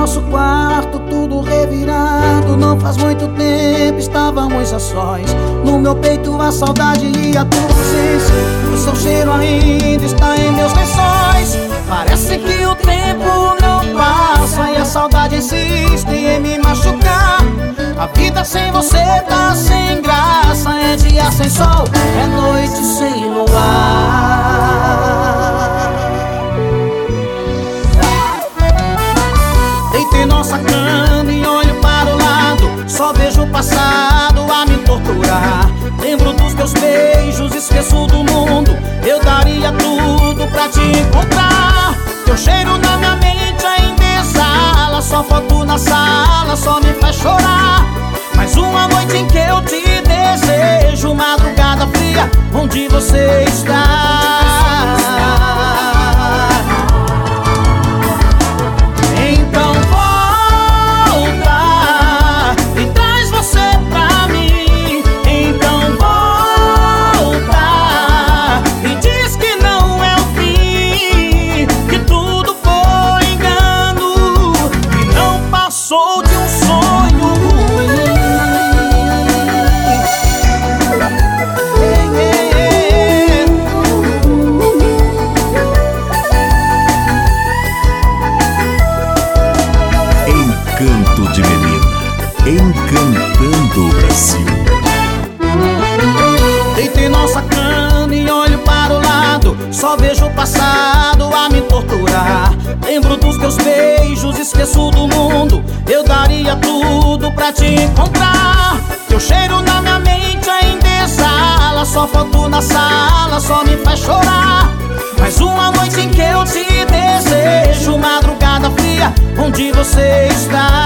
nosso quarto, tudo revirado. Não faz muito tempo, estávamos a sós. No meu peito a saudade e a tua ausência. O seu cheiro ainda está em meus lençóis. Parece que o tempo não passa e a saudade insiste em me machucar. A vida sem você tá sem graça. É dia sem sol, é noite sem luar. Deitei nossa cama e olho para o lado. Só vejo o passado a me torturar. Lembro dos teus beijos, esqueço do mundo. Eu daria tudo pra te encontrar. Teu cheiro na minha mente ainda exala. Só foto na sala, só me faz chorar. Mais uma noite em que eu te desejo. Madrugada fria, onde você está? Então volta e traz você pra mim. Então volta e diz que não é o fim, que tudo foi engano, que não passou de um sonho ruim. Encanto de Menina, encantando o Brasil. Deitei nossa cama e olho para o lado. Só vejo o passado a me torturar. Lembro dos teus beijos, esqueço do mundo. Eu daria tudo pra te encontrar. Teu cheiro na minha mente ainda exala. Só foto na sala, só me faz chorar. Mais uma noite em que eu te desejo. Madrugada fria, onde você está?